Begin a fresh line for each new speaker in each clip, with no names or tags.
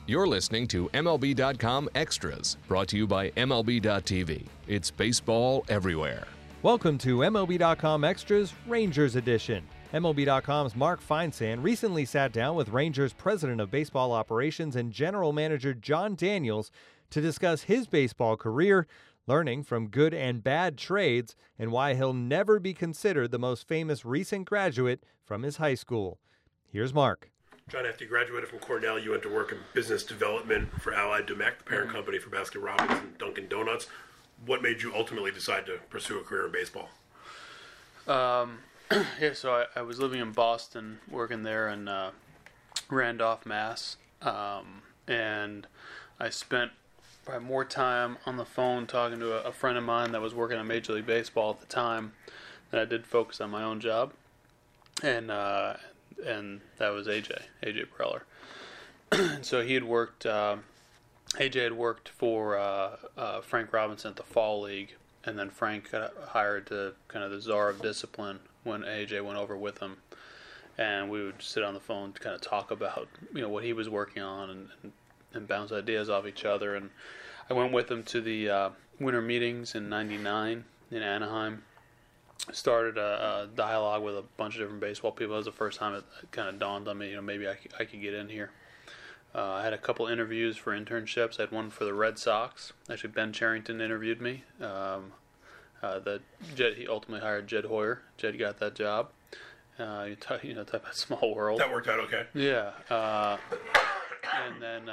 You're listening to MLB.com Extras, brought to you by MLB.tv. It's baseball everywhere.
Welcome to MLB.com Extras Rangers Edition. MLB.com's Mark Feinsand recently sat down with Rangers President of Baseball Operations and General Manager Jon Daniels to discuss his baseball career, learning from good and bad trades, and why he'll never be considered the most famous recent graduate from his high school. Here's Mark.
Jon, after you graduated from Cornell, you went to work in business development for Allied Domecq, the parent company for Baskin-Robbins and Dunkin' Donuts. What made you ultimately decide to pursue a career in baseball?
So I was living in Boston, working there in Randolph, Mass. And I spent probably more time on the phone talking to a friend of mine that was working on Major League Baseball at the time than I did focus on my own job. And that was AJ Preller. So he had worked, AJ had worked for Frank Robinson at the Fall League, and then Frank got hired to kind of the czar of discipline when AJ went over with him. And we would sit on the phone to kind of talk about, what he was working on and bounce ideas off each other. And I went with him to the winter meetings in '99 in Anaheim. Started a dialogue with a bunch of different baseball people. It was the first time it kind of dawned on me, maybe I could get in here. I had a couple interviews for internships. I had one for the Red Sox. Actually, Ben Cherington interviewed me. He ultimately hired Jed Hoyer. Jed got that job. Talk about small world.
That worked out okay.
Yeah. And then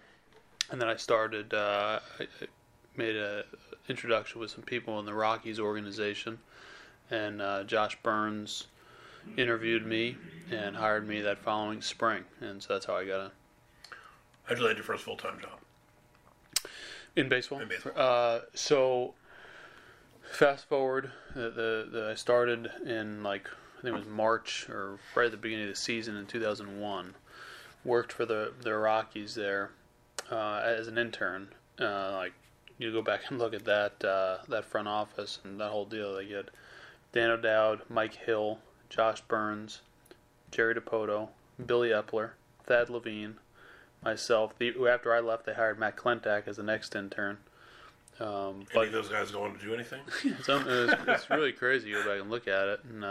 I started. I made an introduction with some people in the Rockies organization. And Josh Burns interviewed me and hired me that following spring, and so that's how I got in.
How'd you land your first full-time job?
In baseball?
In baseball.
So, fast forward, I started in I think it was March or right at the beginning of the season in 2001. Worked for the Rockies there as an intern. You go back and look at that front office and that whole deal. They get Dan O'Dowd, Mike Hill, Josh Burns, Jerry DiPoto, Billy Epler, Thad Levine, myself. After I left, they hired Matt Klentak as the next intern.
Any of those guys going to do anything?
It's really crazy. You go back and look at it. And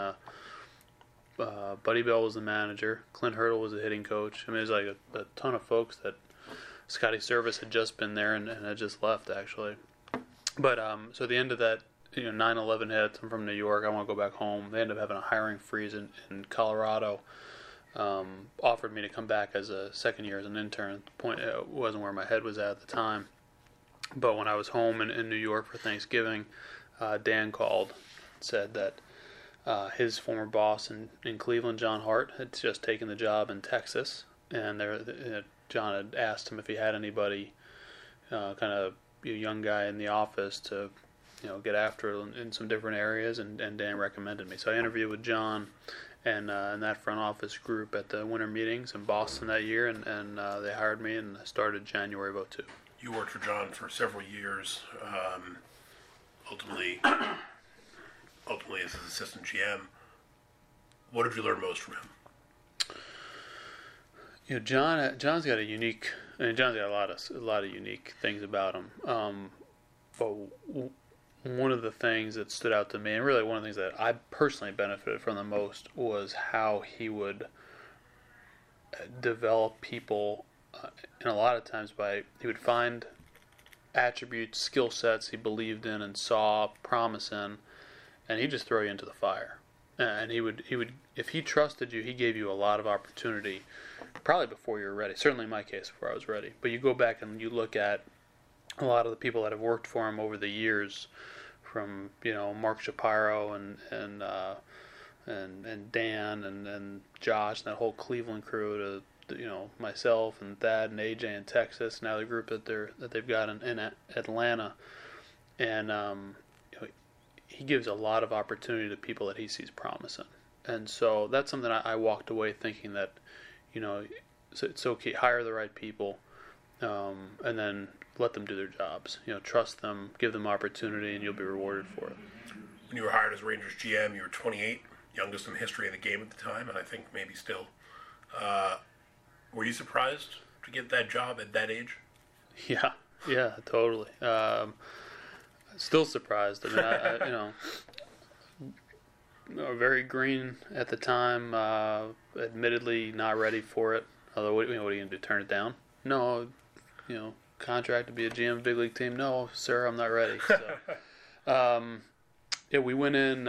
Buddy Bell was the manager. Clint Hurdle was the hitting coach. I mean, there's like a ton of folks that Scotty Service had just been there and had just left, actually. But so at the end of that, 9/11 hits. I'm from New York. I want to go back home. They ended up having a hiring freeze in Colorado. Offered me to come back as a second year as an intern. The point it wasn't where my head was at the time. But when I was home in New York for Thanksgiving, Dan called and said that his former boss in Cleveland, John Hart, had just taken the job in Texas. And John had asked him if he had anybody, kind of a young guy in the office to get after it in some different areas, and Dan recommended me. So I interviewed with John and that front office group at the winter meetings in Boston that year, and they hired me, and I started January of 2002.
You worked for John for several years, ultimately as his assistant GM. What did you learn most from him?
John's got John's got a lot of unique things about him. But one of the things that stood out to me, and really one of the things that I personally benefited from the most, was how he would develop people, and a lot of times he would find attributes, skill sets he believed in and saw promise in, and he'd just throw you into the fire. And he would, if he trusted you, he gave you a lot of opportunity, probably before you were ready. Certainly in my case, before I was ready. But you go back and you look at a lot of the people that have worked for him over the years, from Mark Shapiro and Dan and Josh and that whole Cleveland crew to myself and Thad and AJ in Texas, now the group that they've got in Atlanta, and he gives a lot of opportunity to people that he sees promise in, and so that's something I walked away thinking that it's okay, hire the right people, and then let them do their jobs. Trust them, give them opportunity, and you'll be rewarded for it.
When you were hired as Rangers GM, you were 28, youngest in the history of the game at the time, and I think maybe still. Were you surprised to get that job at that age?
Yeah, totally. Still surprised. I mean, very green at the time. Admittedly, not ready for it. Although, what are you going to do? Turn it down? No. Contract to be a GM of a big league team? No, sir, I'm not ready. So, yeah, we went in.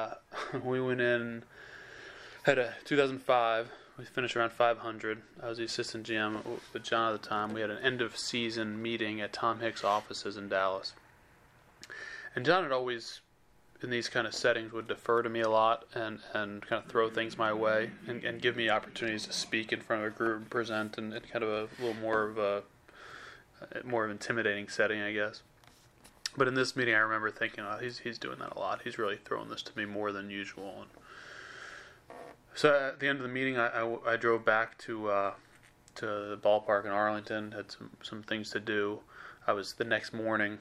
Had a 2005. We finished around 500. I was the assistant GM with John at the time. We had an end of season meeting at Tom Hicks' offices in Dallas. And John had always, in these kind of settings, would defer to me a lot and kind of throw things my way and give me opportunities to speak in front of a group and present in kind of a little more of an intimidating setting, I guess. But in this meeting, I remember thinking, oh, he's doing that a lot. He's really throwing this to me more than usual. And so at the end of the meeting, I drove back to the ballpark in Arlington. Had some things to do. I was the next morning.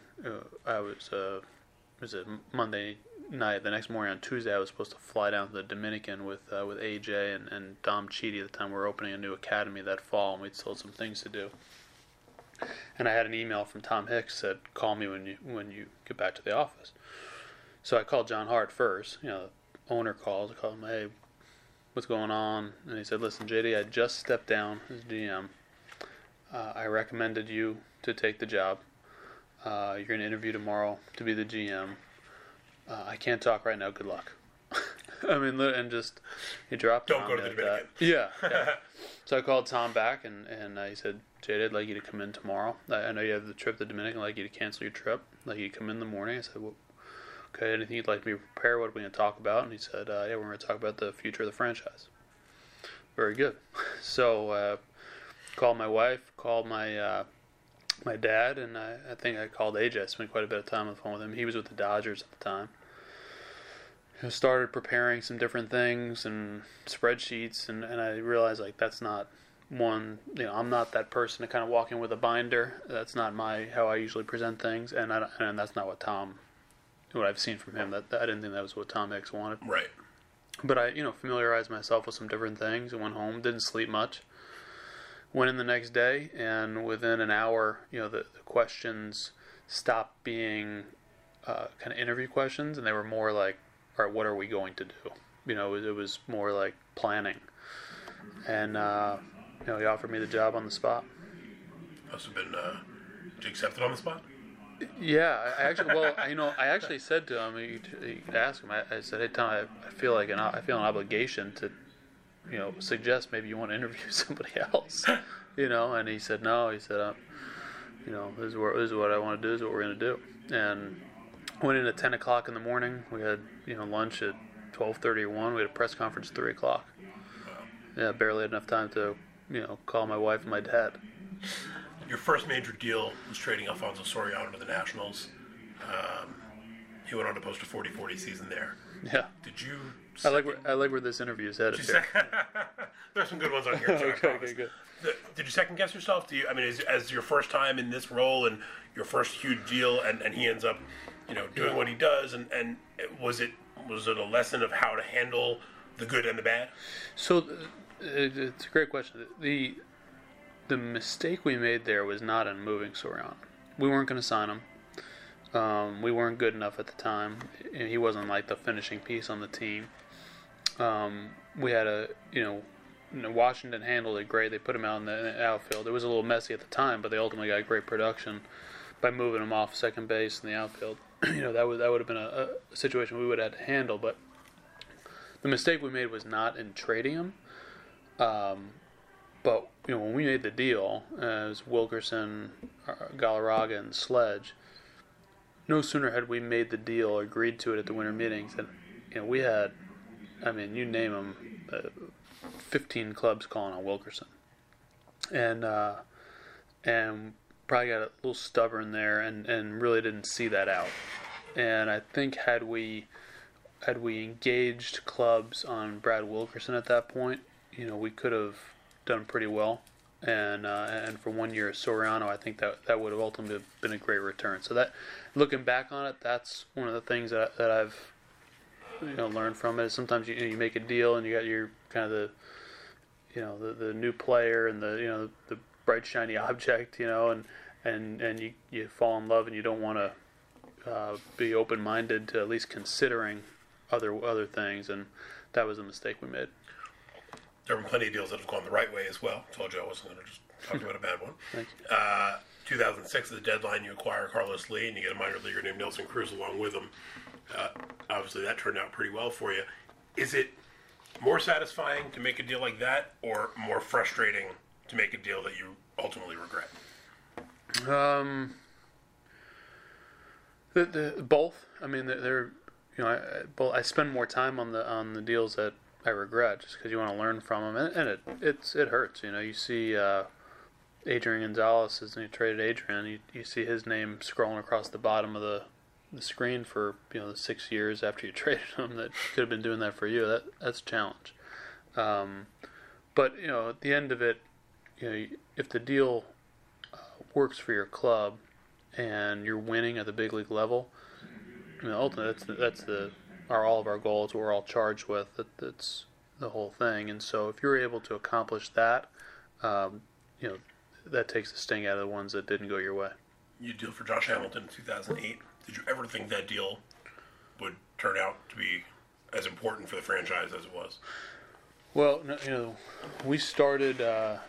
It was a Monday night. The next morning on Tuesday, I was supposed to fly down to the Dominican with AJ and Dom Cheedy at the time. We were opening a new academy that fall, and we'd still had some things to do. And I had an email from Tom Hicks that said, "Call me when you get back to the office." So I called John Hart first. The owner calls. I called him, "Hey, what's going on?" And he said, "Listen, JD, I just stepped down as GM. I recommended you to take the job. You're going to interview tomorrow to be the GM. I can't talk right now. Good luck." I mean, and just he dropped.
Don't go to the Dominican.
Yeah. So I called Tom back and he said, "JD, I'd like you to come in tomorrow. I know you have the trip to the Dominican. I'd like you to cancel your trip. I'd like you to come in the morning." I said, "Well, okay, anything you'd like me to prepare? What are we going to talk about?" And he said, "Yeah, we're going to talk about the future of the franchise." Very good. So called my wife, called my dad, and I think I called AJ. I spent quite a bit of time on the phone with him. He was with the Dodgers at the time. I started preparing some different things and spreadsheets, and I realized, that's not one, I'm not that person to kind of walk in with a binder. That's not how I usually present things, and that's not what I've seen from him. That I didn't think that was what Tom Hicks wanted.
Right.
But I, familiarized myself with some different things and went home, didn't sleep much. Went in the next day, and within an hour, the questions stopped being kind of interview questions, and they were more like, all right, what are we going to do? It was more like planning. And, he offered me the job on the spot.
Must have been, did you accept it on the spot?
Yeah, I actually said to him, you could ask him, I said, "Hey, Tom, I feel an obligation to, suggest maybe you want to interview somebody else, and he said, no, he said, this is what I want to do, this is what we're going to do. And went in at 10 o'clock in the morning. We had, lunch at 12:30 or 1. We had a press conference at 3 o'clock.
Wow.
Yeah, barely had enough time to, call my wife and my dad.
Your first major deal was trading Alfonso Soriano to the Nationals. He went on to post a 40-40 season there.
Yeah.
Did you...
I like where this interview is headed.
There's some good ones on here, too.
Okay, good.
Did you second guess yourself? As your first time in this role and your first huge deal, and he ends up, doing what he does, and was it a lesson of how to handle the good and the bad?
So it's a great question. The mistake we made there was not in moving Soriano. We weren't going to sign him. We weren't good enough at the time. He wasn't like the finishing piece on the team. We had Washington handled it great. They put him out in the outfield. It was a little messy at the time, but they ultimately got great production by moving him off second base in the outfield. That would have been a situation we would have had to handle. But the mistake we made was not in trading him. But when we made the deal, as Wilkerson, Galarraga, and Sledge, no sooner had we made the deal or agreed to it at the winter meetings than we had, you name them, 15 clubs calling on Wilkerson, and probably got a little stubborn there and really didn't see that out. And I think had we engaged clubs on Brad Wilkerson at that point, we could have done pretty well. And for 1 year, Soriano, I think that would have ultimately been a great return. So that, looking back on it, that's one of the things that I've learned from it. Is sometimes you make a deal and you got your kind of the new player and the bright shiny object, and you fall in love and you don't want to be open-minded to at least considering other things, and that was a mistake we made.
There have been plenty of deals that have gone the right way as well. Told you I wasn't going to just talk about a bad one.
Thank you.
2006 is the deadline. You acquire Carlos Lee, and you get a minor leaguer named Nelson Cruz along with him. Obviously, that turned out pretty well for you. Is it more satisfying to make a deal like that, or more frustrating to make a deal that you ultimately regret?
Both. I mean, they're I spend more time on the deals that I regret, just because you want to learn from them, and it hurts. You see Adrian Gonzalez, as you traded Adrian, you see his name scrolling across the bottom of the screen for the 6 years after you traded him. That could have been doing that for you. That's a challenge. But at the end of it, if the deal works for your club and you're winning at the big league level, ultimately that's all of our goals we're all charged with. That's the whole thing. And so if you're able to accomplish that, that takes the sting out of the ones that didn't go your way.
You deal for Josh Hamilton in 2008. Did you ever think that deal would turn out to be as important for the franchise as it was?
Well, we started.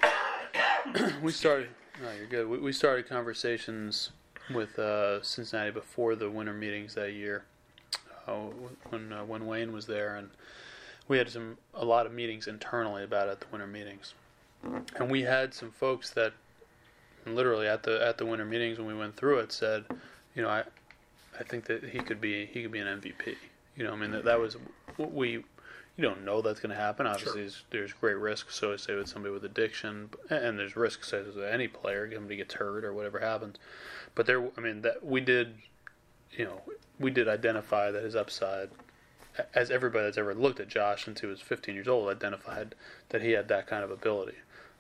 No, you're good. We started conversations with Cincinnati before the winter meetings that year, when Wayne was there, and we had a lot of meetings internally about it at the winter meetings, and we had some folks that literally at the winter meetings when we went through it said, I think that he could be an MVP. That was we. You don't know that's going to happen. Obviously, sure. There's great risk associated with somebody with addiction, and there's risk associated with any player. Somebody gets hurt or whatever happens. But we did identify that his upside, as everybody that's ever looked at Josh since he was 15 years old, identified that he had that kind of ability.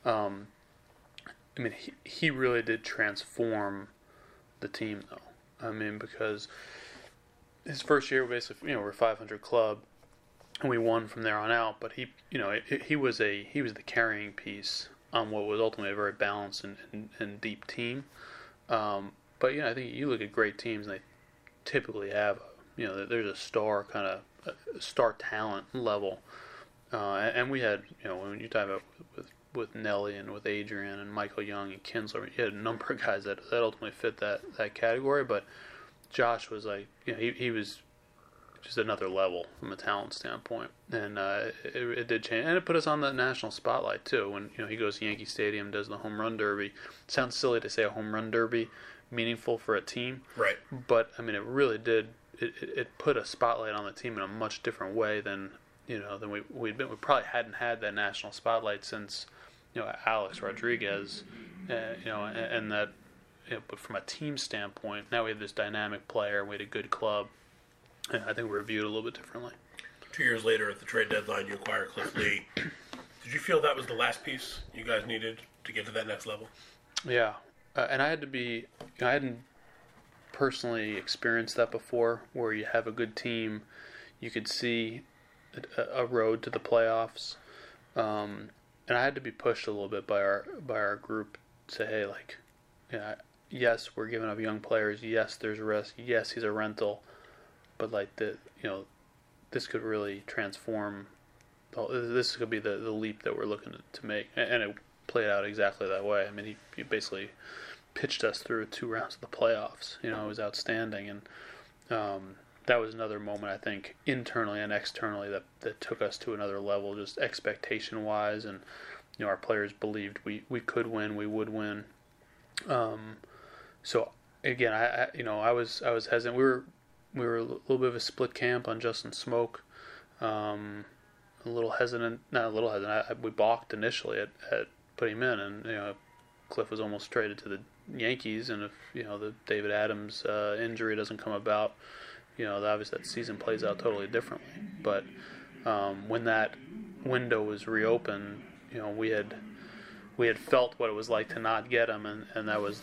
He really did transform the team, though. Because his first year, basically, we're a 500 club. And we won from there on out, but he was the carrying piece on what was ultimately a very balanced and deep team. But I think you look at great teams, and they typically have there's a star star talent level, and we had when you talk about with Nelly and with Adrian and Michael Young and Kinsler, you had a number of guys that ultimately fit that category. But Josh was he was just another level from a talent standpoint, and it did change, and it put us on the national spotlight too. When he goes to Yankee Stadium, does the home run derby. It sounds silly to say a home run derby meaningful for a team,
right? But
it really did. It put a spotlight on the team in a much different way than we'd been. We probably hadn't had that national spotlight since Alex Rodriguez, and that. But from a team standpoint, now we have this dynamic player. We had a good club. And I think we're viewed a little bit differently.
2 years later, at the trade deadline, you acquire Cliff Lee. Did you feel that was the last piece you guys needed to get to that next level?
Yeah, and I hadn't personally experienced that before, where you have a good team, you could see a road to the playoffs, and I had to be pushed a little bit by our group to say, hey, yes, we're giving up young players. Yes, there's risk. Yes, he's a rental. But this could really transform. This could be the leap that we're looking to make, and it played out exactly that way. He basically pitched us through 2 rounds of the playoffs. It was outstanding, and that was another moment I think internally and externally that took us to another level, just expectation wise, and our players believed we could win, we would win. So again, I was hesitant. We were a little bit of a split camp on Justin Smoke, a little hesitant. Not a little hesitant. We balked initially at putting him in, and Cliff was almost traded to the Yankees. And if the David Adams injury doesn't come about, obviously that season plays out totally differently. But when that window was reopened, we had felt what it was like to not get him, and that was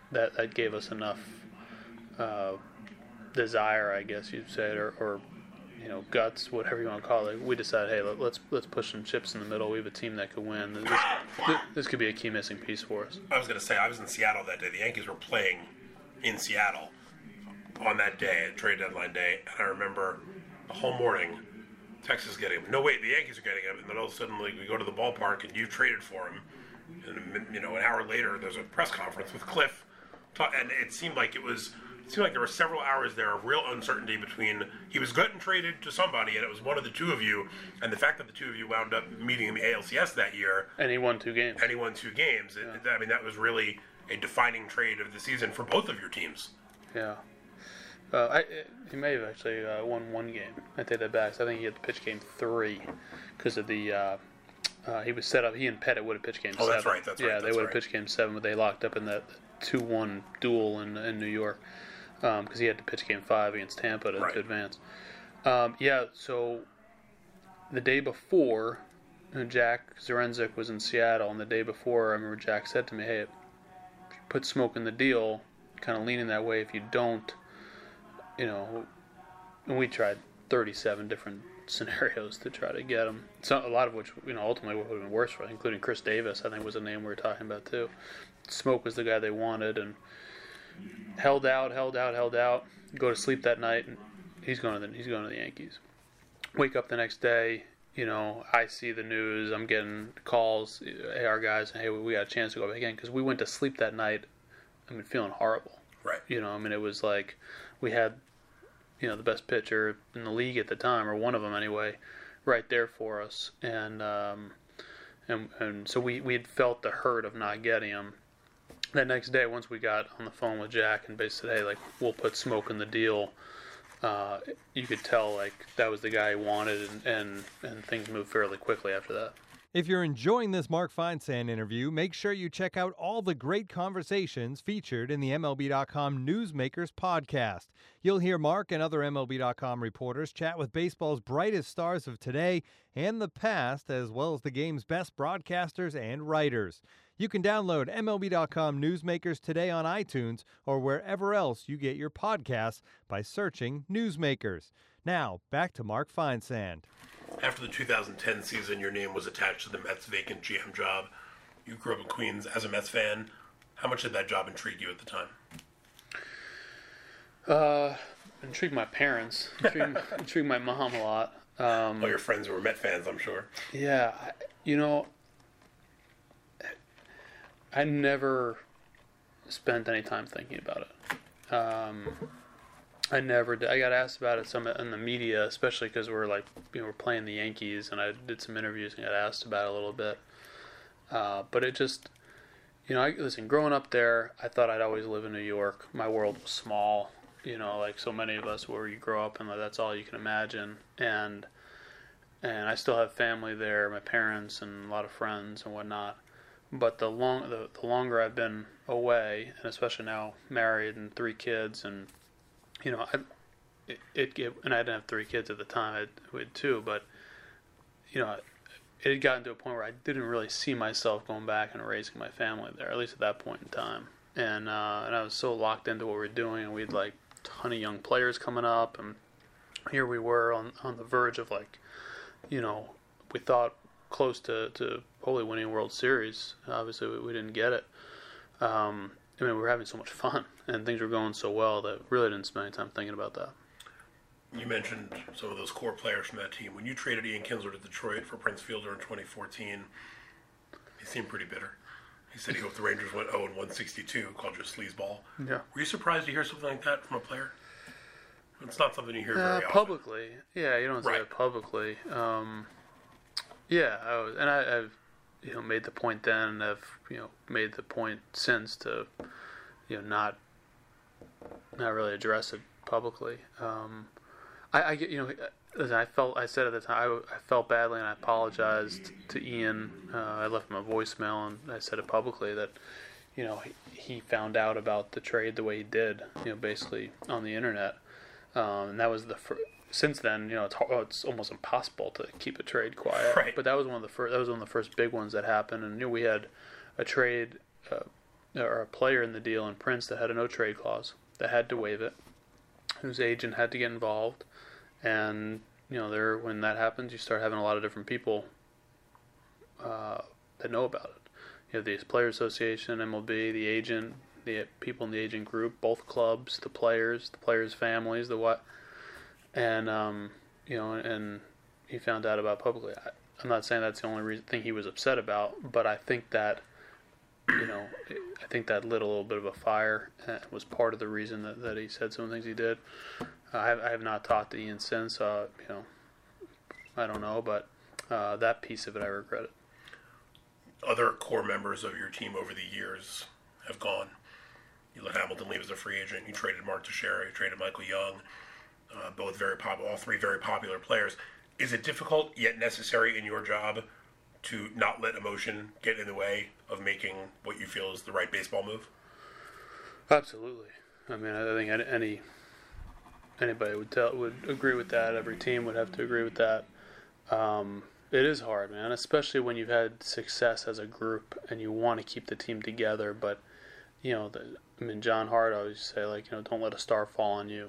that gave us enough desire, I guess you'd say, or guts, whatever you want to call it. We decided, hey, let's push some chips in the middle. We have a team that could win. This could be a key missing piece for us.
I was going to say, I was in Seattle that day. The Yankees were playing in Seattle on that day, trade deadline day, and I remember the whole morning, Texas getting him. No, wait, the Yankees are getting him, and then all of a sudden, we go to the ballpark, and you traded for him. And an hour later, there's a press conference with Cliff, and it seemed like there were several hours there of real uncertainty between he was getting traded to somebody, and it was one of the two of you, and the fact that the two of you wound up meeting in the ALCS that year,
and he won 2 games.
Yeah. I mean, that was really a defining trade of the season for both of your teams.
Yeah. He may have actually won 1 game. I take that back. So I think he had to pitch game 3 because of the. He was set up. He and Pettit would have pitched game 7.
Oh, that's right.
Yeah, they would have pitched game 7, but they locked up in that 2-1 duel in New York because he had to pitch game 5 against Tampa to advance. So the day before, Jack Zarenzik was in Seattle, and the day before, I remember Jack said to me, "Hey, if you put Smoke in the deal, kind of leaning that way. If you don't, and we tried 37 different scenarios to try to get him. So a lot of which, ultimately would have been worse for us, including Chris Davis, I think was a name we were talking about too. Smoke was the guy they wanted, and held out. Go to sleep that night, and he's going to the Yankees. Wake up the next day, I see the news. I'm getting calls, our guys, hey, we got a chance to go back in, because we went to sleep that night. Feeling horrible.
Right.
It was like we had, the best pitcher in the league at the time, or one of them anyway, right there for us, and so we had felt the hurt of not getting him. That next day, once we got on the phone with Jack and basically said, hey, we'll put Smoke in the deal, you could tell that was the guy he wanted, and things moved fairly quickly after that.
If you're enjoying this Mark Feinsand interview, make sure you check out all the great conversations featured in the MLB.com Newsmakers podcast. You'll hear Mark and other MLB.com reporters chat with baseball's brightest stars of today and the past, as well as the game's best broadcasters and writers. You can download MLB.com Newsmakers today on iTunes or wherever else you get your podcasts by searching Newsmakers. Now, back to Mark Feinsand.
After the 2010 season, your name was attached to the Mets' vacant GM job. You grew up in Queens as a Mets fan. How much did that job intrigue you at the time?
Intrigued my parents. Intrigued my mom a lot.
All your friends were Met fans, I'm sure.
Yeah. I never spent any time thinking about it. I never did. I got asked about it some in the media, especially because we're playing the Yankees, and I did some interviews and got asked about it a little bit. But it just, listen, growing up there, I thought I'd always live in New York. My world was small, like so many of us, where you grow up and that's all you can imagine. And I still have family there, my parents and a lot of friends and whatnot. But the longer I've been away, and especially now married and 3 kids, and and I didn't have 3 kids at the time. I had 2, but it had gotten to a point where I didn't really see myself going back and raising my family there, at least at that point in time. And I was so locked into what we were doing, and we had a ton of young players coming up, and here we were on the verge of we thought close to hopefully winning a World Series. Obviously, we didn't get it. We were having so much fun, and things were going so well that really didn't spend any time thinking about that.
You mentioned some of those core players from that team. When you traded Ian Kinsler to Detroit for Prince Fielder in 2014, he seemed pretty bitter. He said he hoped the Rangers went 0-162, called you a sleazeball. Yeah. Were you surprised to hear something like that from a player? It's not something you hear very often.
Publicly. Yeah, you don't say it publicly. Yeah, I was, and I've made the point then, and I've made the point since to not really address it publicly. I get listen, I said at the time I felt badly, and I apologized to Ian. I left him a voicemail, and I said it publicly that he found out about the trade the way he did, basically on the internet, and that was the first. Since then, it's almost impossible to keep a trade quiet.
Right.
But that was one of the first. That was one of the first big ones that happened, and we had a trade or a player in the deal in Prince that had a no trade clause that had to waive it, whose agent had to get involved, and when that happens, you start having a lot of different people that know about it. You have the Player Association, MLB, the agent, the people in the agent group, both clubs, the players' families, and and he found out about it publicly. I'm not saying that's the only thing he was upset about, but I think that lit a little bit of a fire. And was part of the reason that he said some of the things he did. I have not talked to Ian since. I don't know, but that piece of it I regretted.
Other core members of your team over the years have gone. You let Hamilton leave as a free agent. You traded Mark Teixeira. You traded Michael Young. Both all three very popular players. Is it difficult yet necessary in your job to not let emotion get in the way of making what you feel is the right baseball move?
Absolutely. I mean, I think anybody would agree with that. Every team would have to agree with that. It is hard, man, especially when you've had success as a group and you want to keep the team together. But John Hart always say, don't let a star fall on you.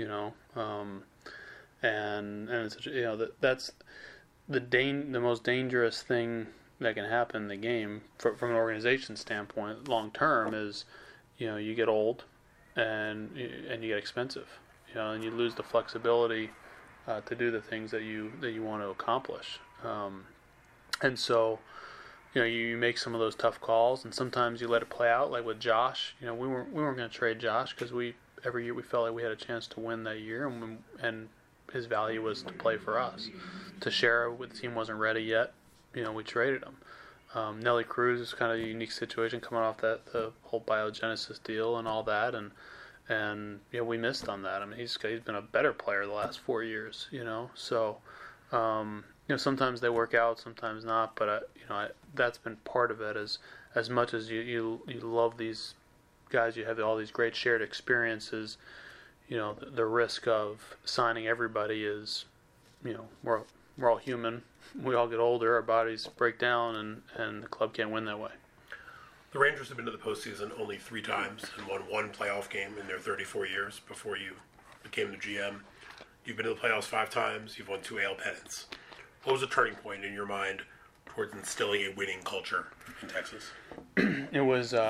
And it's, that's the most dangerous thing that can happen in the game from an organization standpoint. Long term is, you get old and you get expensive, and you lose the flexibility to do the things that you want to accomplish. And so, you make some of those tough calls, and sometimes you let it play out. Like with Josh, we weren't going to trade Josh because every year we felt like we had a chance to win that year, and his value was to play for us. Teixeira, the team wasn't ready yet. We traded him. Nelly Cruz is kind of a unique situation coming off the whole Biogenesis deal and all that, and we missed on that. I mean, he's been a better player the last 4 years. So. Sometimes they work out, sometimes not. But that's been part of it. As much as you love these guys, you have all these great shared experiences. The risk of signing everybody is, we're all human. We all get older, our bodies break down, and the club can't win that way.
The Rangers have been to the postseason only 3 times and won 1 playoff game in their 34 years before you became the GM. You've been to the playoffs 5 times. You've won 2 AL pennants. What was the turning point in your mind towards instilling a winning culture in Texas?
It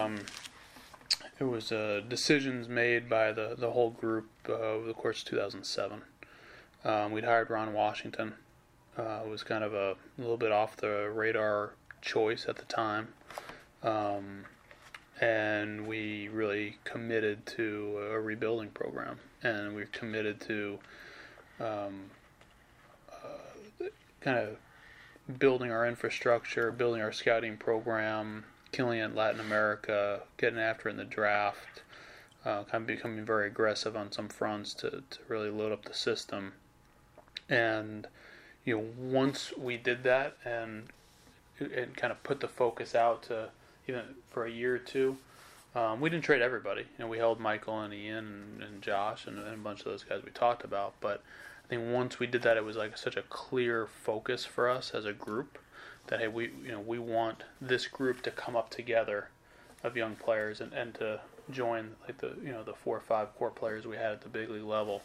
was decisions made by the whole group over the course of 2007. We'd hired Ron Washington. It was kind of a little bit off the radar choice at the time. And we really committed to a rebuilding program. And we committed to kind of building our infrastructure, building our scouting program, killing it in Latin America, getting after it in the draft, kind of becoming very aggressive on some fronts to really load up the system. And once we did that and kind of put the focus out to even for a year or two, we didn't trade everybody. We held Michael and Ian and Josh and a bunch of those guys we talked about. But I think once we did that, it was like such a clear focus for us as a group that, hey, we want this group to come up together of young players and to join like the 4 or 5 core players we had at the big league level.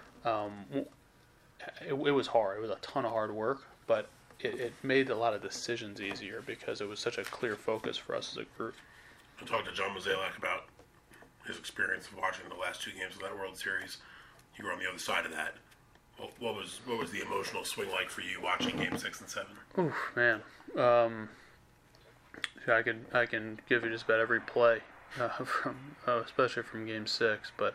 It was hard. It was a ton of hard work, but it made a lot of decisions easier because it was such a clear focus for us as a group.
I talked to John Mozeliak about his experience of watching the last 2 games of that World Series. You were on the other side of that. What was the emotional swing like for you watching Game 6 and 7?
Oof, man. I can give you just about every play especially from Game 6. But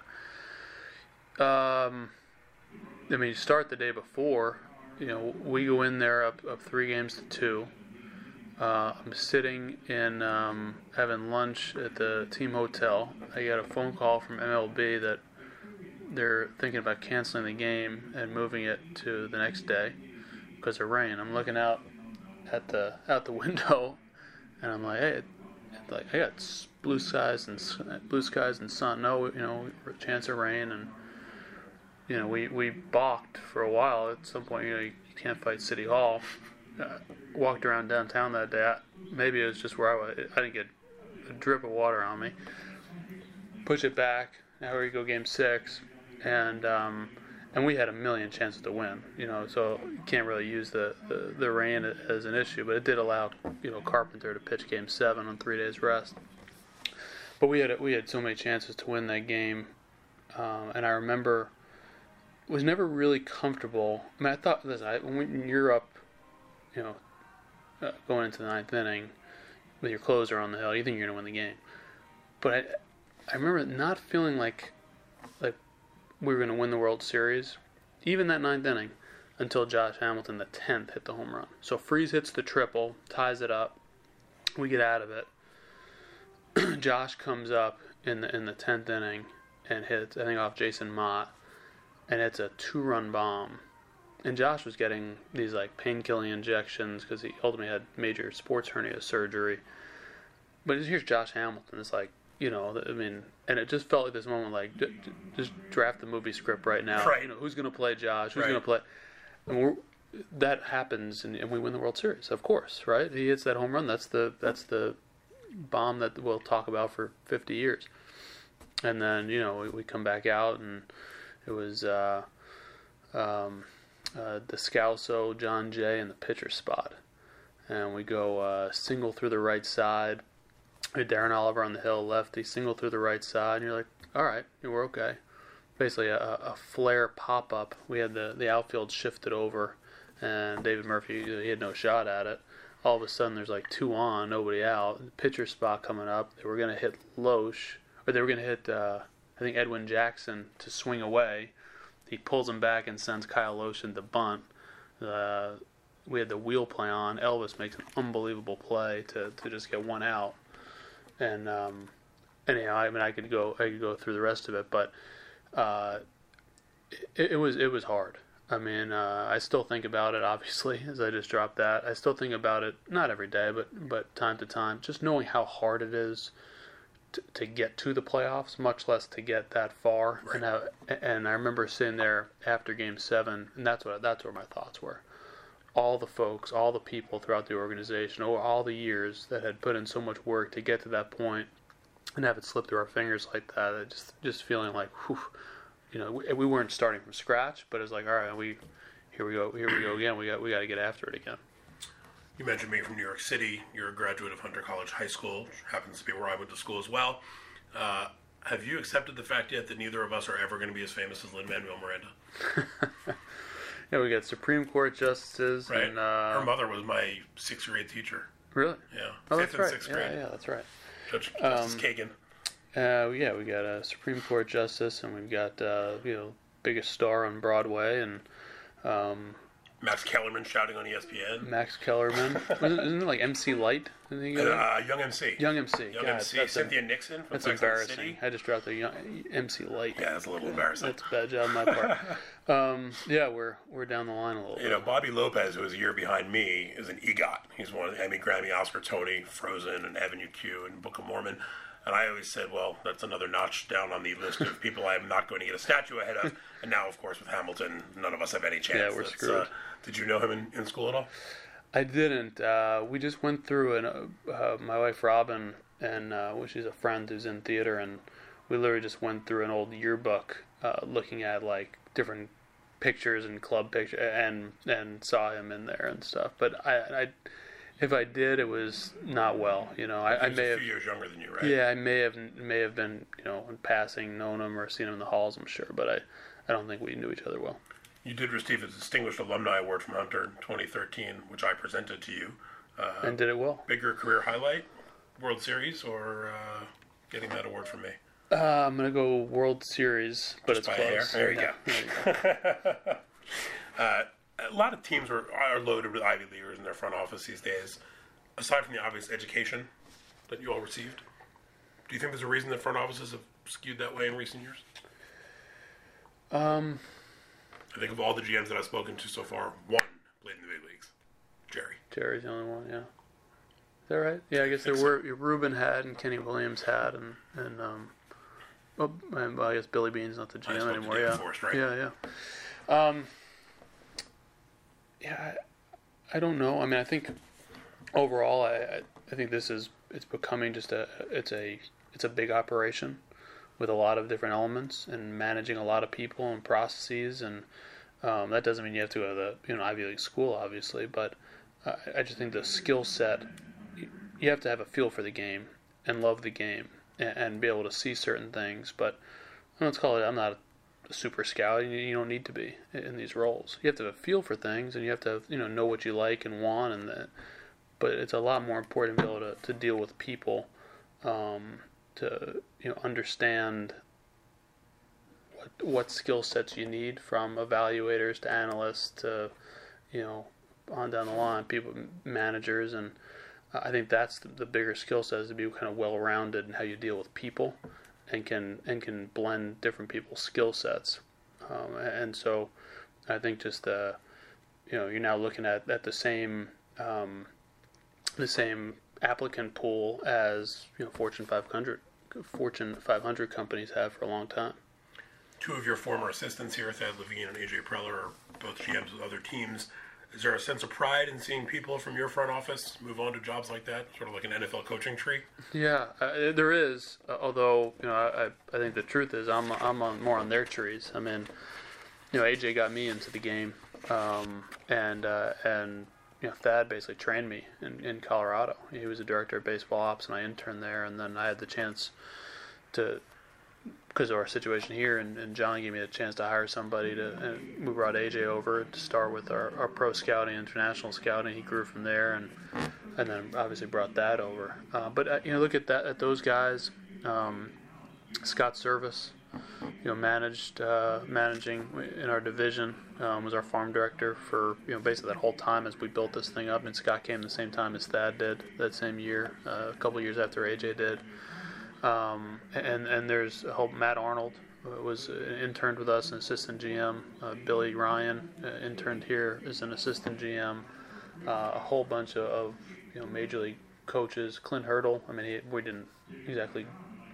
you start the day before. We go in there up 3 games to 2. I'm sitting in having lunch at the team hotel. I got a phone call from MLB that they're thinking about canceling the game and moving it to the next day because of rain. I'm looking out the window, and I'm like, hey, I got blue skies and sun. No, a chance of rain, and we balked for a while. At some point, you can't fight City Hall. Walked around downtown that day. Maybe it was just where I didn't get a drip of water on me. Push it back. Now we go Game 6, and and we had a million chances to win. So you can't really use the rain as an issue, but it did allow Carpenter to pitch Game 7 on 3 days rest. But we had so many chances to win that game, and I remember was never really comfortable. I mean, I thought, listen, when you're up, going into the ninth inning with your closer on the hill, you think you're going to win the game. But I remember not feeling like we were going to win the World Series, even that ninth inning, until Josh Hamilton, the 10th, hit the home run. So Freese hits the triple, ties it up. We get out of it. Josh comes up in the 10th inning and hits, I think, off Jason Mott, and it's a 2-run bomb. And Josh was getting these pain-killing injections because he ultimately had major sports hernia surgery. But here's Josh Hamilton. It's and it just felt like this moment, just draft the movie script right now.
Right.
Who's going to play Josh? Who's going to play? And that happens, and we win the World Series, of course, right? He hits that home run. That's the bomb that we'll talk about for 50 years. And then, we come back out, and it was Descalso, John Jay, in the pitcher spot. And we go single through the right side. We had Darren Oliver on the hill, lefty, single through the right side, and you're like, all right, we're okay. Basically a flare pop-up. We had the outfield shifted over, and David Murphy, he had no shot at it. All of a sudden, there's 2 on, nobody out. The pitcher spot coming up. They were going to hit Loesch, or they were going to hit, I think, Edwin Jackson to swing away. He pulls him back and sends Kyle Loesch into bunt. We had the wheel play on. Elvis makes an unbelievable play to just get 1 out. And anyhow, I could go through the rest of it, but it was hard. I still think about it, obviously, as I just dropped that. I still think about it, not every day, but time to time, just knowing how hard it is to get to the playoffs, much less to get that far. Right. And I remember sitting there after Game 7, and that's where my thoughts were. All the folks, all the people throughout the organization, over all the years that had put in so much work to get to that point, and have it slip through our fingers like that. Just feeling like, whew, we weren't starting from scratch, but it's like, all right, here we go again. We got to get after it again.
You mentioned being from New York City. You're a graduate of Hunter College High School, which happens to be where I went to school as well. Have you accepted the fact yet that neither of us are ever going to be as famous as Lin-Manuel Miranda?
Yeah, we got Supreme Court justices.
Right.
And,
her mother was my 6th grade teacher.
Really?
Yeah.
Oh,
5th
that's
and
right.
6th grade.
Yeah, that's right.
Justice Kagan.
Yeah, we got a Supreme Court justice, and we've got biggest star on Broadway, and
Max Kellerman shouting on ESPN.
Max Kellerman. Isn't it MC Light?
Young MC.
Young MC.
Young
God,
MC. Cynthia Nixon from
That's
Sex and the
embarrassing.
City.
I just dropped the MC Light.
Yeah, that's a little embarrassing.
That's a bad job on my part. Yeah, we're down the line a little bit.
Bobby Lopez, who is a year behind me, is an EGOT. He's one of the Emmy, Grammy, Oscar, Tony, Frozen, and Avenue Q, and Book of Mormon. And I always said, well, that's another notch down on the list of people I am not going to get a statue ahead of. And now, of course, with Hamilton, none of us have any chance.
Yeah, we're screwed.
Did you know him in school at all?
I didn't. We just went through, and my wife Robin, and she's a friend who's in theater, and we literally just went through an old yearbook, looking at different pictures and club pictures, and saw him in there and stuff. But I if I did, it was not well. I may have. A
few years younger than you, right?
Yeah, I may have been, in passing, known him or seen him in the halls. I'm sure, but I don't think we knew each other well.
You did receive a Distinguished Alumni Award from Hunter in 2013, which I presented to you.
And did it well.
Bigger career highlight, World Series, or getting that award from me?
I'm going to go World Series, but
Just
it's
by
close.
There you go. A lot of teams are loaded with Ivy Leaguers in their front office these days. Aside from the obvious education that you all received, do you think there's a reason that front offices have skewed that way in recent years? I think of all the GMs that I've spoken to so far, one played in the big leagues. Jerry.
Jerry's the only one, yeah. Is that right? Yeah, I guess there were Ruben had and Kenny Williams had and I guess Billy Bean's not the GM anymore.
Yeah. Forrest, right?
Yeah. Yeah, I don't know. I think overall, I think it's becoming just it's a big operation with a lot of different elements and managing a lot of people and processes, and that doesn't mean you have to go to the Ivy League school, obviously, but I just think the skill set, you have to have a feel for the game and love the game and be able to see certain things. But let's call it, I'm not a super scout. You don't need to be in these roles. You have to have a feel for things, and you have to have, know what you like and want, and that. But it's a lot more important to be able to deal with people, to understand what skill sets you need, from evaluators to analysts to on down the line, people, managers, and I think that's the bigger skill set, is to be kind of well-rounded in how you deal with people, and can blend different people's skill sets, and so I think just you're now looking at the same applicant pool as Fortune 500 companies have for a long time.
Two of your former assistants here, Thad Levine and AJ Preller, are both GMs with other teams. Is there a sense of pride in seeing people from your front office move on to jobs like that, sort of like an NFL coaching tree?
Yeah, there is. Although I think the truth is I'm more on their trees. I mean, AJ got me into the game, and Thad basically trained me in Colorado. He was a director of baseball ops, and I interned there, and then I had the chance to, because of our situation here, and John gave me a chance to hire somebody and we brought AJ over to start with our pro scouting, international scouting. He grew from there, and then obviously brought that over. But look at those guys. Scott Service, managing in our division, was our farm director for basically that whole time as we built this thing up. And Scott came the same time as Thad did that same year, a couple of years after AJ did. And there's a whole Matt Arnold was interned with us, an assistant GM. Billy Ryan interned here as an assistant GM. A whole bunch of major league coaches. Clint Hurdle. I mean, we didn't exactly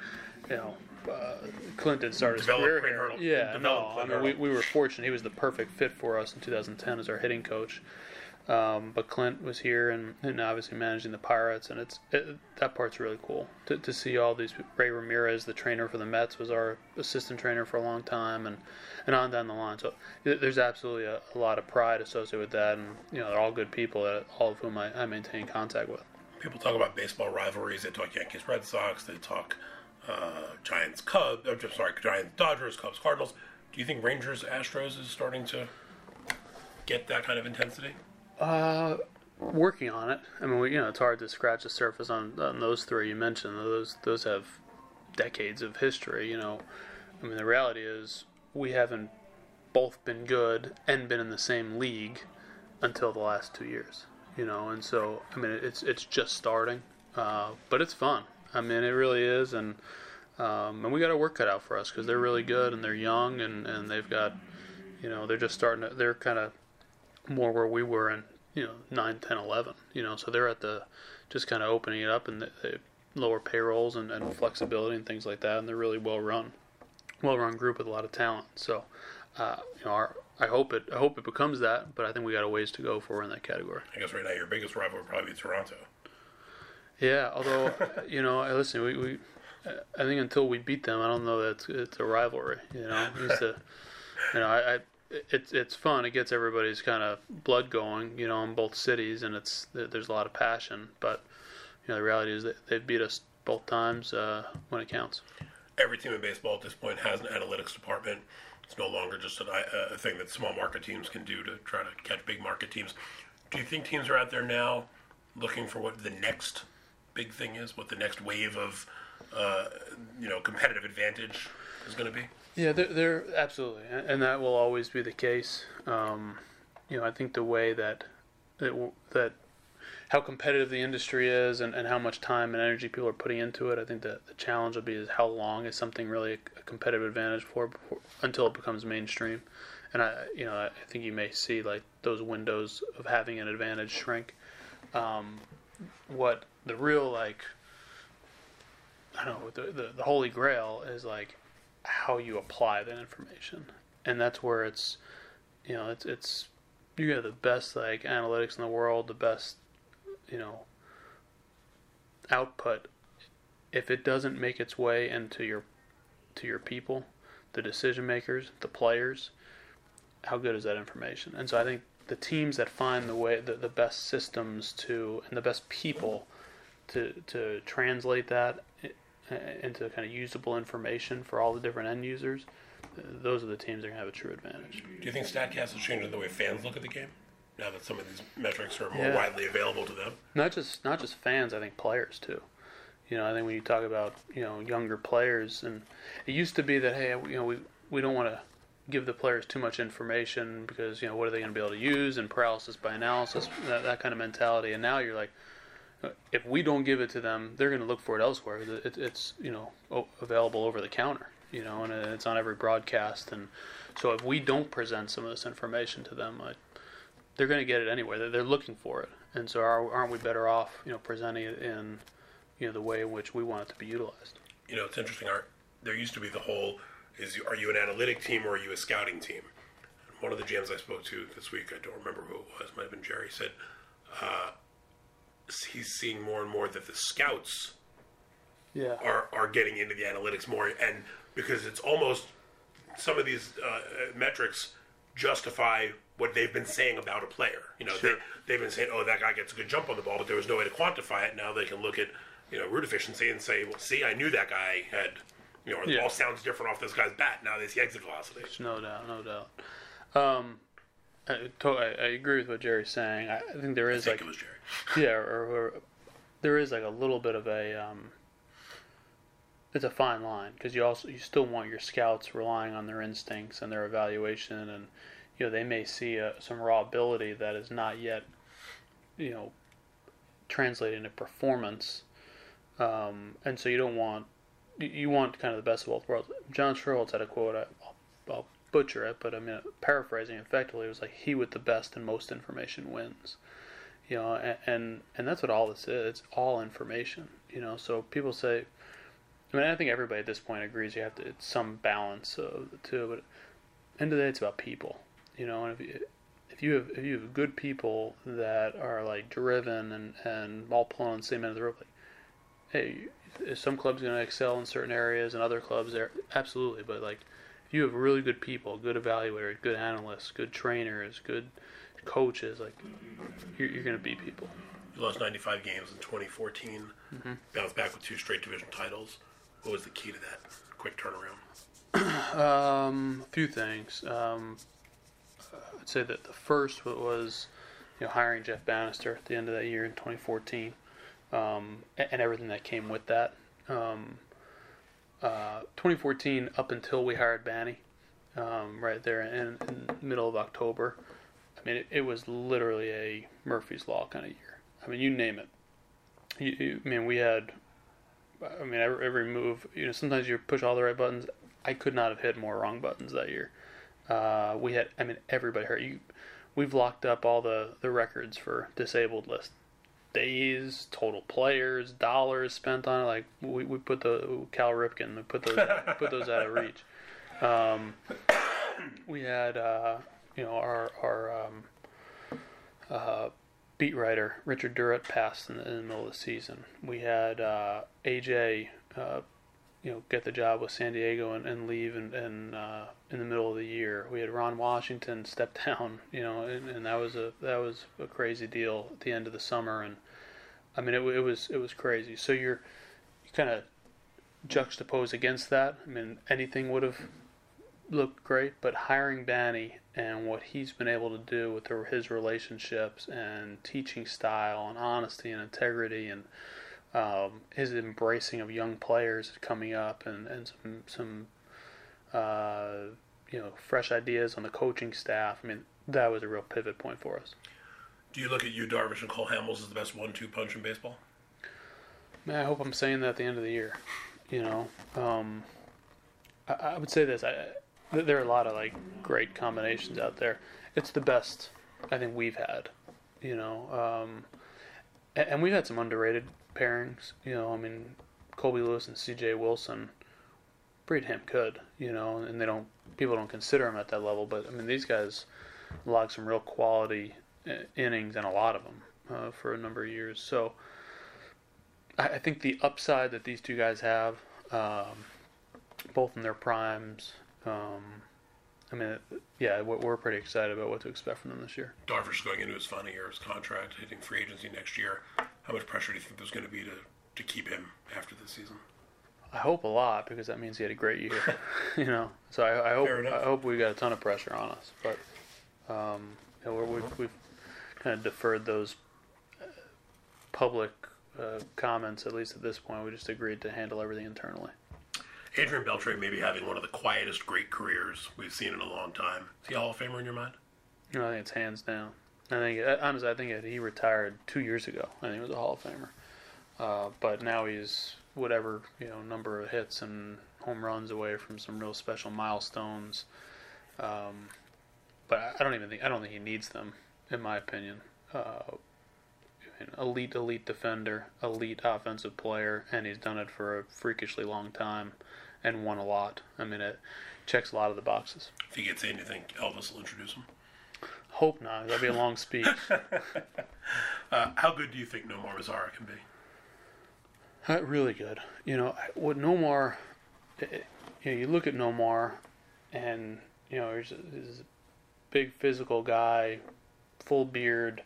Clint did start his career here. Yeah, no. I mean, we were fortunate. He was the perfect fit for us in 2010 as our hitting coach. But Clint was here and obviously managing the Pirates, and that part's really cool to see all these. Ray Ramirez, the trainer for the Mets, was our assistant trainer for a long time, and on down the line. So there's absolutely a lot of pride associated with that, and they're all good people, all of whom I maintain contact with.
People talk about baseball rivalries. They talk Yankees, Red Sox. They talk Giants, Cubs. Giants, Dodgers, Cubs, Cardinals. Do you think Rangers, Astros is starting to get that kind of intensity?
Working on it. I mean, it's hard to scratch the surface on those three you mentioned. Those have decades of history. I mean, the reality is we haven't both been good and been in the same league until the last 2 years. And so I mean, it's just starting, but it's fun. I mean, it really is, and we got our work cut out for us because they're really good and they're young and they've got, they're just starting to. They're kind of more where we were in 9, 10, 11, so they're at the just kind of opening it up, and they lower payrolls and flexibility and things like that, and they're really well run group with a lot of talent. So I hope it becomes that, but I think we got a ways to go for in that category.
I guess right now your biggest rival would probably be Toronto.
Yeah, although listen, we I think until we beat them, I don't know that it's a rivalry. It's fun. It gets everybody's kind of blood going, in both cities, and there's a lot of passion. But the reality is that they've beat us both times when it counts.
Every team in baseball at this point has an analytics department. It's no longer just a thing that small market teams can do to try to catch big market teams. Do you think teams are out there now looking for what the next big thing is, what the next wave of competitive advantage is going to be?
Yeah, they're absolutely, and that will always be the case. I think the way that how competitive the industry is and how much time and energy people are putting into it, I think that the challenge will be is how long is something really a competitive advantage until it becomes mainstream. And I think you may see like those windows of having an advantage shrink. What the real the holy grail is like how you apply that information, and that's where it's you have the best analytics in the world, the best output. If it doesn't make its way into your to your people, the decision makers, the players, how good is that information? And so I think the teams that find the best systems and the best people to translate that into kind of usable information for all the different end users, those are the teams that are going to have a true advantage.
Do you think StatCast is changing the way fans look at the game now that some of these metrics are more widely available to them?
Not just fans, I think players too. I think when you talk about younger players, and it used to be that hey, we don't want to give the players too much information because what are they going to be able to use, and paralysis by analysis, that kind of mentality. And now you're like, if we don't give it to them, they're going to look for it elsewhere. It's available over the counter, and it's on every broadcast. And so if we don't present some of this information to them, they're going to get it anyway. They're looking for it. And so aren't we better off presenting it in the way in which we want it to be utilized?
It's interesting, Art. There used to be the whole, are you an analytic team or are you a scouting team? One of the GMs I spoke to this week, I don't remember who it was, might have been Jerry, said he's seeing more and more that the scouts are getting into the analytics more, and because it's almost some of these metrics justify what they've been saying about a player.
Sure.
They've been saying, oh, that guy gets a good jump on the ball, but there was no way to quantify it. Now they can look at root efficiency and say, well, see, I knew that guy had, or the ball sounds different off this guy's bat. Now they see exit velocity.
No doubt. I agree with what Jerry's saying. I think there is
it was Jerry.
Yeah, or there is like a little bit of a it's a fine line, because you still want your scouts relying on their instincts and their evaluation, and they may see some raw ability that is not yet translated into performance, and so you want kind of the best of both worlds. John Schultz had a quote, I'll butcher it, but paraphrasing effectively, it was like, he with the best and most information wins. And that's what all this is. It's all information. So people say, I think everybody at this point agrees it's some balance of the two, but end of the day, it's about people. And if you have good people that are like driven and all pulling on the same end of the rope, like, hey, is some clubs going to excel in certain areas and other clubs there? Absolutely, but like, if you have really good people, good evaluators, good analysts, good trainers, good coaches, like, you're going to beat people.
You lost 95 games in 2014, bounced back with 2 straight division titles. What was the key to that quick turnaround?
A few things. I'd say that the first was hiring Jeff Bannister at the end of that year in 2014, and everything that came with that. 2014, up until we hired Banny, right there in the middle of October, it was literally a Murphy's Law kind of year. You name it. We had, every move, sometimes you push all the right buttons. I could not have hit more wrong buttons that year. We had, everybody hurt. We've locked up all the records for disabled list. Days, total players, dollars spent on it. Like, we put the Cal Ripken, we put those out of reach. We had our beat writer Richard Durrett passed in the middle of the season. We had AJ get the job with San Diego and leave in the middle of the year. We had Ron Washington step down, and that was a crazy deal at the end of the summer, and it was crazy. So you kind of juxtapose against that. Anything would have looked great, but hiring Banny and what he's been able to do with his relationships and teaching style and honesty and integrity and his embracing of young players coming up and some fresh ideas on the coaching staff. That was a real pivot point for us.
Do you look at Yu Darvish and Cole Hamels as the best 1-2 punch in baseball?
Man, I hope I'm saying that at the end of the year. I would say this. There are a lot of great combinations out there. It's the best I think we've had. And we've had some underrated pairings. Colby Lewis and C.J. Wilson, pretty damn good. And people don't consider them at that level. But these guys logged some real quality innings, and a lot of them for a number of years. So I think the upside that these two guys have, both in their primes. I mean, yeah, we're pretty excited about what to expect from them this year.
Darvish going into his final year of his contract, hitting free agency next year. How much pressure do you think there's going to be to keep him after this season?
I hope a lot, because that means he had a great year. You know, so I hope we got a ton of pressure on us. But you know, we've kind of deferred those public comments, at least at this point. We just agreed to handle everything internally.
Adrian Beltre may be having one of the quietest great careers we've seen in a long time. Is he a Hall of Famer in your mind?
You know, I think it's hands down. Honestly, I think he retired 2 years ago. I think he was a Hall of Famer. But now he's whatever, you know, number of hits and home runs away from some real special milestones. But I don't think he needs them, in my opinion. Elite defender, elite offensive player, and he's done it for a freakishly long time and won a lot. I mean, it checks a lot of the boxes.
If he gets in, you think Elvis will introduce him?
Hope not. That'll be a long speech.
How good do you think Nomar Mazara can be?
Really good. You know, what Nomar, you look at Nomar, and, you know, he's a big physical guy, full beard,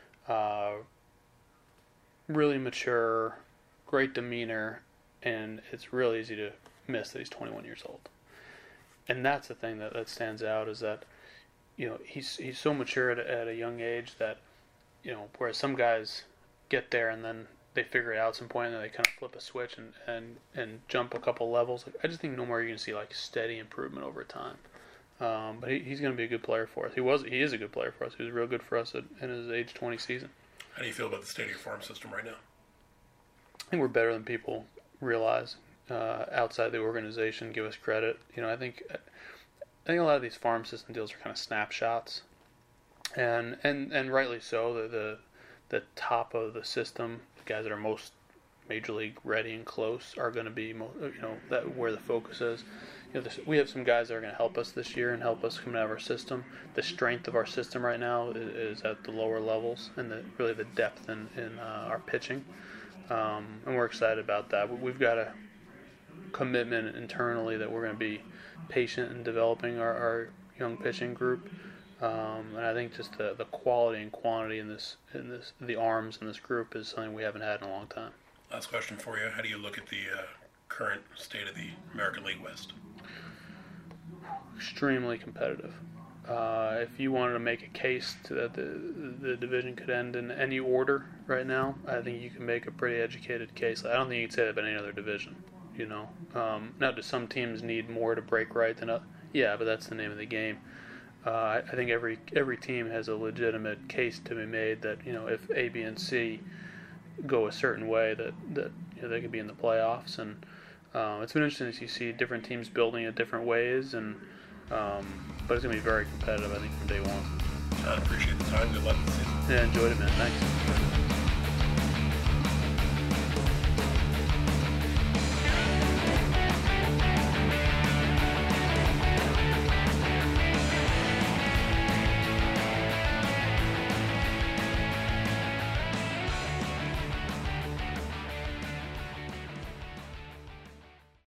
really mature, great demeanor, and it's real easy to miss that he's 21 years old. And that's the thing that stands out, is that, you know, he's so mature at a young age that, you know, whereas some guys get there and then they figure it out at some point and then they kind of flip a switch and jump a couple levels. I just think no more you're going to see like steady improvement over time. But he's going to be a good player for us. He is a good player for us. He was real good for us in his age 20 season.
How do you feel about the state of your farm system right now?
I think we're better than people realize. Outside the organization, give us credit. You know, I think a lot of these farm system deals are kind of snapshots, and rightly so. The top of the system, the guys that are most major league ready and close, are going to be, you know, that where the focus is. You know, we have some guys that are going to help us this year and help us come out of our system. The strength of our system right now is at the lower levels, and really the depth in our pitching, and we're excited about that. We've got a commitment internally that we're going to be patient in developing our young pitching group, and I think just the quality and quantity in the arms in this group is something we haven't had in a long time.
Last question for you: how do you look at the current state of the American League West?
Extremely competitive. If you wanted to make a case that the division could end in any order right now, I think you can make a pretty educated case. I don't think you could say that about any other division. You know, now do some teams need more to break right than others? Yeah, but that's the name of the game. I think every team has a legitimate case to be made that, you know, if A, B, and C go a certain way, that you know, they could be in the playoffs. And it's been interesting to see different teams building it different ways, and but it's going to be very competitive, I think, from day one.
I appreciate the time. Good luck this season.
Yeah, enjoyed it, man. Thanks.